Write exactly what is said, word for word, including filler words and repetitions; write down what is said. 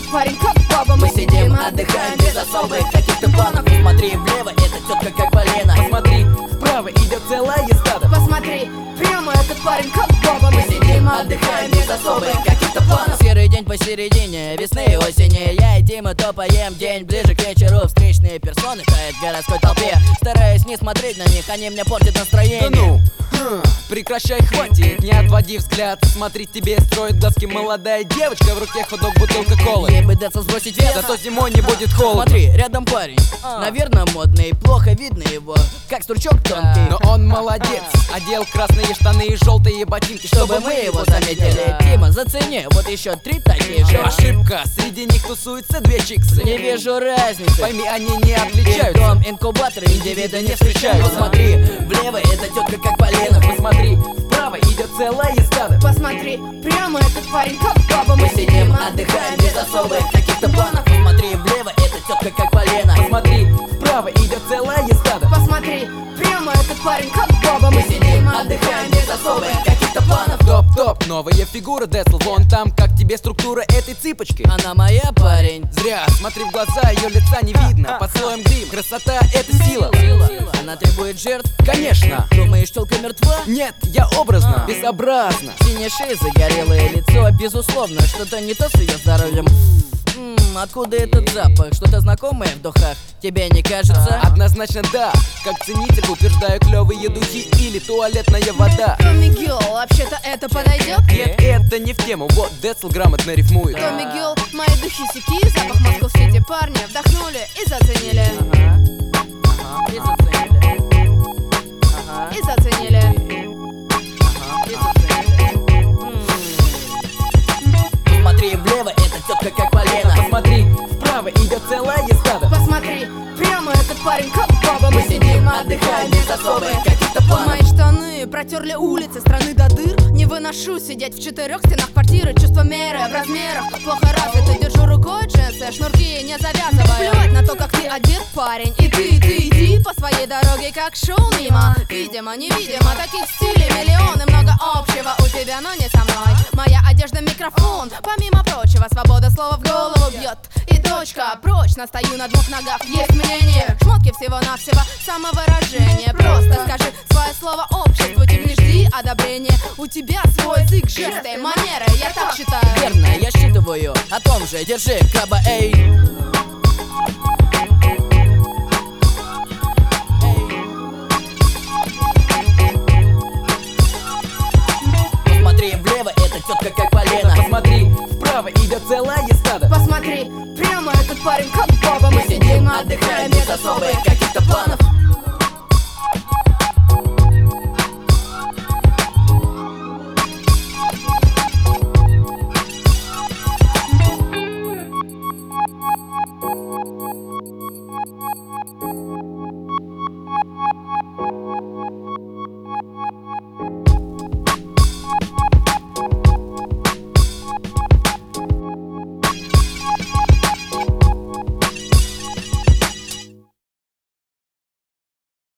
этот парень как баба. Мы сидим, отдыхаем без особых каких-то планов. Посмотри влево, это тетка как полено. Посмотри, вправо идет целое стадо. Посмотри, прямо этот парень как баба. Мы сидим, отдыхаем без особых каких-то планов. Серый день посередине весны и осени. Я и Дима топаем день ближе к вечеру. Встречные персоны тают в городской толпе. Стараюсь не смотреть на них, они мне портят настроение. Да ну, хм, прекращай, хватит, не отводи взгляд. Смотри, тебе строит глазки молодая девочка. В руке ходок, бутылка колы. Ей бы даться сбросить вес, зато зимой не будет холодно. Смотри, рядом парень, наверное модный. Плохо видно его, как стручок тонкий. Но он молодец, одел красные штаны и желтые ботинки, чтобы мы его заметили. Дима, зацени, вот еще три такие же. Ошибка, среди них тусуются две чиксы. Не вижу разницы, пойми, они не отличаются. Дом, инкубатор, индивида не встречаются. Посмотри, влево это тетка как полено. Посмотри, вправо идет целое стадо. Посмотри, прямо этот парень как баба. Мы сидим, отдыхаем без особых каких-то планов. Посмотри, влево это тетка как полено. Посмотри, вправо идет целое стадо. Посмотри, прямо этот парень как баба. Мы сидим, отдыхаем без особых каких-то планов. Топ-топ, новая фигура, Децл. Вон там, как тебе структура этой цыпочки. Она моя, парень. Зря, смотри в глаза, ее лица не видно. Под слоем грим, красота — это сила. Она требует жертв? Конечно. Думаешь, телка мертва? Нет, я образно, безобразно. Синяя шея, загорелое лицо. Безусловно, что-то не то с ее здоровьем. М-м, откуда этот запах? Что-то знакомое в духах? Тебе не кажется? Однозначно да. Как ценитель утверждаю, клевые духи или туалетная вода. Томми Гилл, вообще-то это подойдет? Нет, это не в тему. Вот Децл грамотно рифмует. Томми Гилл, мои духи сики, запах Москва-Сити. Парни вдохнули и заценили. Ага, ага, и заценили. Ага, И заценили. ага, и заценили. М-м. Смотри влево, это тетка как полено. Посмотри, вправо идет целое стадо. Посмотри, прямо этот парень как баба. Мы сидим, отдыхаем без особых каких-то планов. Мои штаны протерли улицы страны до дыр. Не выношу сидеть в четырех стенах квартиры. Чувство меры в размерах плохо развито. Держу рукой джинсы, шнурки не завязываю. Плевать на то, как ты одет, парень. И ты, и ты, иди по своей дороге, как шел мимо. Видимо, невидимо, таких стилей миллионы. Много общего у тебя, но не со мной. Моя одежда микрофон. Помимо прочего, свобода слова в голову бьет. И точка, прочно стою на двух ногах. Есть мнение, шмотки всего-навсего самовыражение. Просто скажи свое слово обществу. Ты не жди одобрения. У тебя свой язык, жесты, манеры. Я так считаю. Верно, я считываю о том же. Держи, краба, эй. Посмотри влево, это тетка как полено. Посмотри, вправо идет целое стадо. Посмотри, прямо этот парень как баба. Мы сидим, отдыхаем без особых каких-то планов.